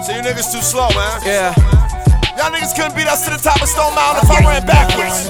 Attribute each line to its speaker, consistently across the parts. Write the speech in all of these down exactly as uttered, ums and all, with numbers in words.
Speaker 1: So you niggas too slow, man.
Speaker 2: Yeah.
Speaker 1: Y'all niggas couldn't beat us to the top of Stone Mountain if I ran backwards.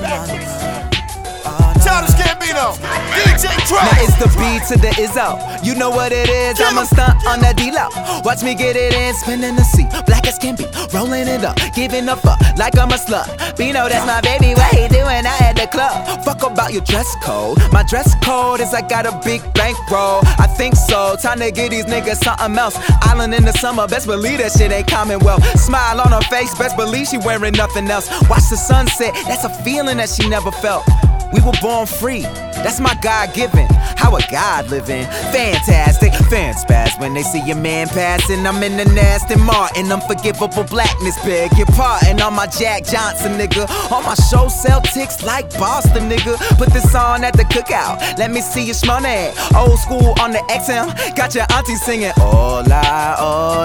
Speaker 1: Childish Gambino, D J Trap.
Speaker 2: Now it's the B to the Izzo. You know what it is, I'm a stunt on the D-Lo. Watch me get it in, spinning the seat. Black as can be, rolling it up, giving a fuck like I'm a slut. Bino, that's my baby, what he doing out at the club? Fuck about your dress code. My dress code is I got a big bankroll. I think so, time to get these niggas something else. Island in the summer, best believe that shit ain't Commonwealth. Smile on her face, best believe she wearing nothing else. Watch the sunset, that's a feeling that she never felt. We were born free, that's my God-given. How a God living, fantastic. Fans pass when they see your man passing. I'm in the nasty Martin, unforgivable blackness. Beg your pardon on my Jack Johnson, nigga. On my show, sell ticks like Boston, nigga. Put this on at the cookout, let me see you shmoney. Old school on the X M, got your auntie singing. Hola,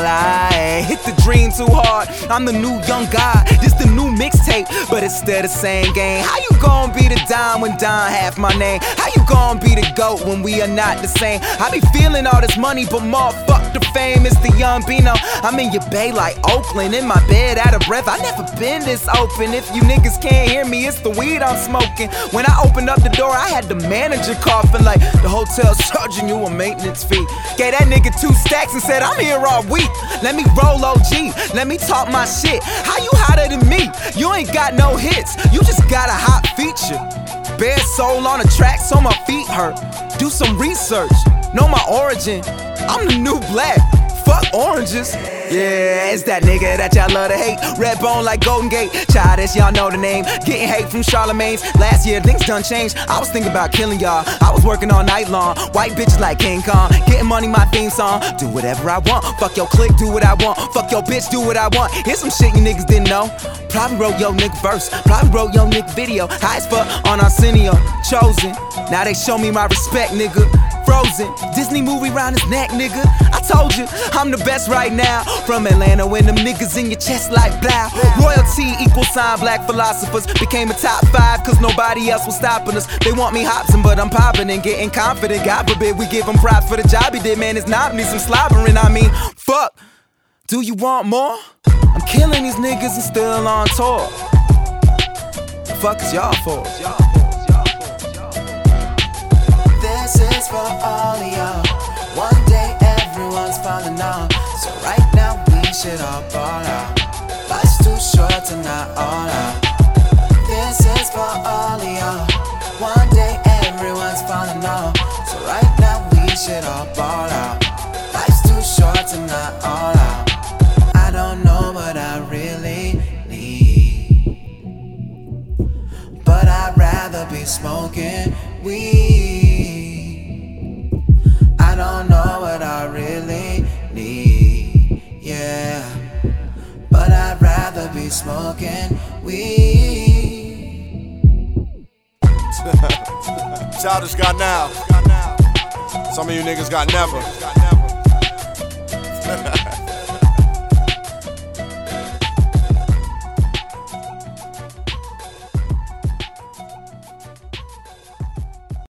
Speaker 2: hola, hit the dream too hard. I'm the new young God, this the new mixtape, but it's still the same game. How you gon' be the dime when Don half my name? How you gon' be the GOAT when we are not the same? I be feeling all this money, but more fuck the fame. It's the young Bino. I'm in your bay like Oakland, in my bed out of breath. I never been this open. If you niggas can't hear me, it's the weed I'm smoking. When I opened up the door, I had the manager coughing like the hotel charging you a maintenance fee. Gave that nigga two stacks and said, I'm here all week. Let me roll O G, let me talk my shit. How you hotter than me? You ain't got no hits, you just got a hot feature. Bare soul on a track so my feet hurt. Do some research, know my origin. I'm the new black, fuck oranges. Yeah, it's that nigga that y'all love to hate. Red bone like Golden Gate. Childish, y'all know the name. Getting hate from Charlemagne's. Last year things done changed. I was thinking about killing y'all. I was working all night long. White bitches like King Kong. Getting money, my theme song. Do whatever I want. Fuck your clique, do what I want. Fuck your bitch, do what I want. Here's some shit you niggas didn't know. Probably wrote yo nigga verse. Probably wrote yo nigga video. High as fuck on Arsenio. Chosen. Now they show me my respect, nigga. Frozen. Disney movie round his neck, nigga. I told you, I'm the best right now. From Atlanta, when them niggas in your chest like blah. Royalty equal sign black philosophers. Became a top five cause nobody else was stopping us. They want me hopsin', but I'm popping and getting confident. God forbid we give him props for the job he did, man. It's not me some slobbering, I mean, fuck. Do you want more? I'm killing these niggas and still on tour. The fuck is y'all for?
Speaker 3: This is for all of y'all. One day everyone's falling off. So right now we should all ball out. Life's too short to not all out. This is for all of y'all. One day everyone's falling off. So right now we should all ball out. Life's too short to not all out. I don't know what I really need, but I'd rather be smoking weed. I don't know what I really need, yeah, but I'd rather be smoking weed.
Speaker 1: Childish got now. Some of you niggas got never.